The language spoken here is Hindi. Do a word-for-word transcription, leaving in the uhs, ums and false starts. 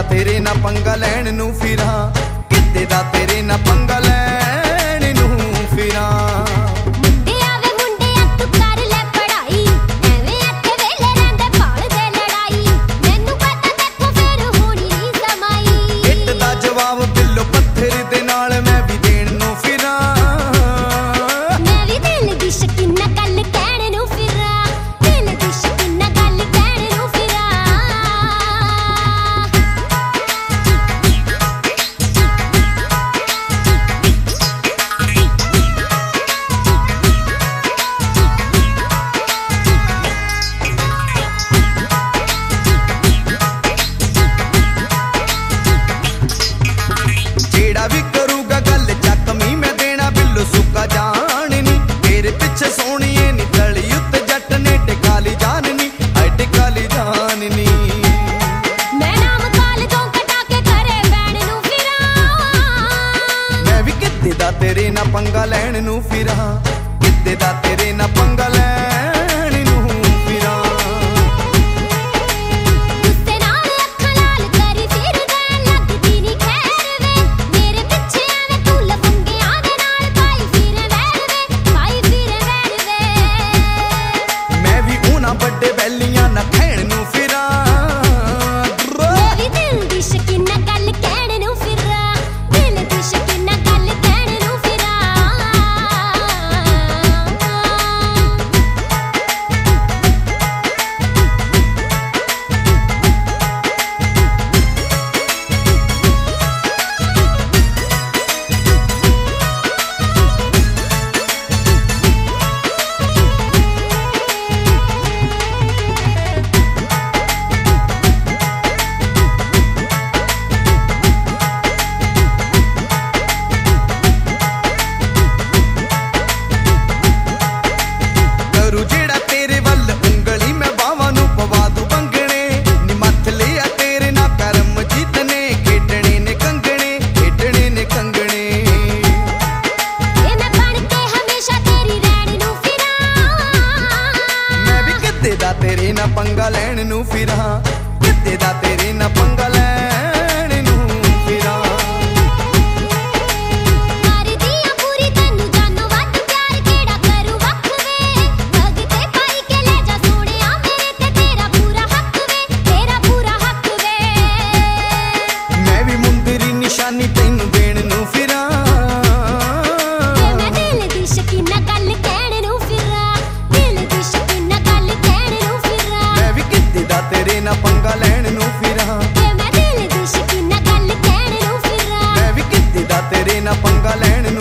तेरे ना पंगा लैण नूं फिरां, किते दा तेरे ना पंगा लैण नूं फिरां। तेरे ना पंगा लैण नूं फिरां, किते दा तेरे ना पंगा लैण नूं फिरां। गुस्से नाल अखां लाल करी फिरदा लगदी नी खैर वे, मेरे पिछे आवे तू लफंगियां दे नाल पाई फिरे वैर वे, पाई फिरे वैर वे। मैं भी उन्हां बड़े बैलियां ना खैण नूं फिरां, मेरी दिल दी शकीना गल कहण नूं फिरां, दिल दी शकीना गल तेरे ना पंगा लैण नूं फिरां, किते दा तेरे ना पंगा लैण नूं फिरां। करदी आ पूरी तैनूं जानो वध प्यार केड़ा करूं वख वे, भगते पाई के ले जा सोहणिया मेरे ते तेरा पूरा हक वे, तेरा पूरा हक वे। मैं भी मुंदरी निशानी तैनूं देण नूं फिरां, ते मैं दिल दी शकीना गल कहण नूं फिरां, दिल दी शकीना गल कहण नूं फिरां। मैं भी किते दा तेरे ना पंगा लैण नूं फिरां, ते मैं दिल दी शकीना गल कहण नूं फिरां। मैं भी किते दा तेरे ना पंगा लैण